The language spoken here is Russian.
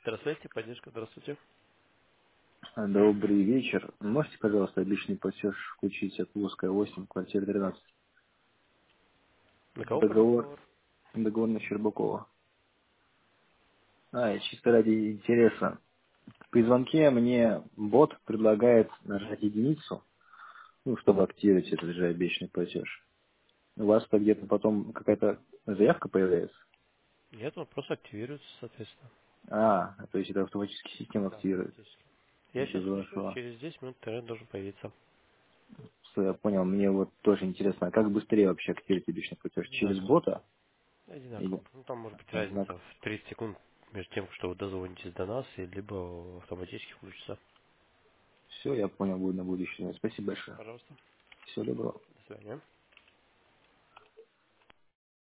Здравствуйте, поддержка, здравствуйте. Добрый вечер. Можете, пожалуйста, обещанный платеж включить от Лугская 8, квартира 13? На кого пошел Договор, договор? договор на Щербакова. И чисто ради интереса. При звонке мне бот предлагает нажать единицу, чтобы активировать этот же обещанный платеж. У вас-то где-то потом какая-то заявка появляется? Нет, он просто активируется, соответственно. То есть это автоматически система Да, активирует. автоматически. Я Это сейчас включу, хорошо. через 10 минут интернет должен появиться. Что я понял, мне вот тоже интересно, а как быстрее вообще активировать обещанный платеж? Через Одинаково. бота? Одинаково. Или Ну, там может быть разница одинаково? в 30 секунд между тем, что вы дозвонитесь до нас, и либо автоматически включится. Все, я понял, буду на будущее. Спасибо большое. Пожалуйста. Всего доброго. До свидания.